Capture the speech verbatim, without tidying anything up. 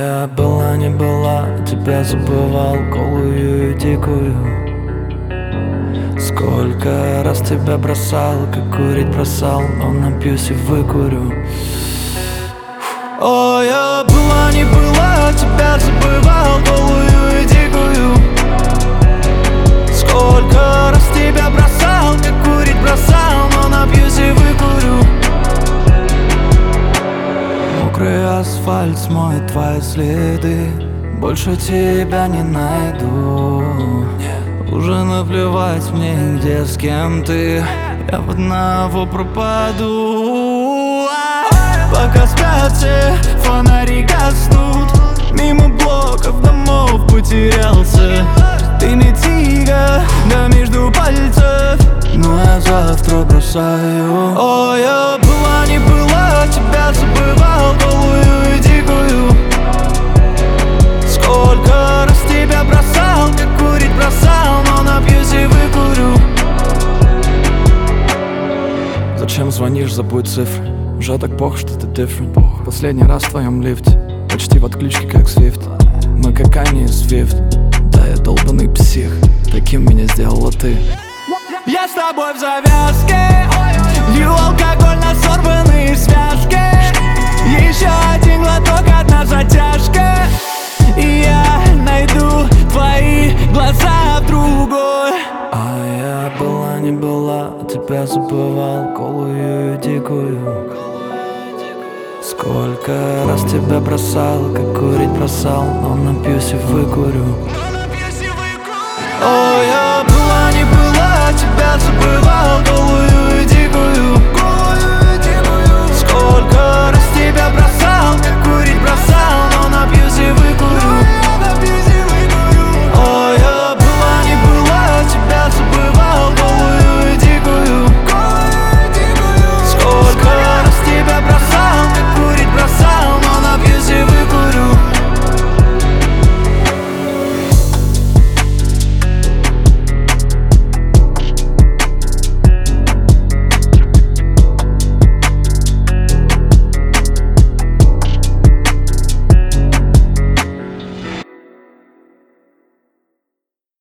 я была не была, тебя забывал, голую и дикую. Сколько раз тебя бросал, как курить бросал, но напьюсь и выкурю. О, я была не была, тебя забывал, голую и дикую. Сколько раз тебя бросал, как курить бросал, но напьюсь и выкурю. Мокрый асфальт смоет твои следы, больше тебя не найду. Уже наплевать мне, где с кем ты, я в одного пропаду. Пока спят все, фонари гаснут, мимо блоков домов потерялся. Ты не тига, да между пальцев, но я завтра бросаю. О, я была не была, тебя забывал, голую и дикую. Сколько раз тебя бросал, как курить бросал, но напьюсь и выкурю. Зачем звонишь, забудь цифры, уже так плохо, что ты different. Последний раз в твоем лифте, почти в отключке, как Свифт. Мы как Кани и Свифт, да я долбаный псих, таким меня сделала ты. Я с тобой в завязке, лью алкоголь на сорванные связки. Еще один глоток, одна затяжка, и я найду твои глаза в другой. А я была не была, тебя забывал, голую и дикую. Сколько раз тебя бросал, как курить бросал, но напьюсь и выкурю. О, я была не была, тебя забывал, голую и дикую.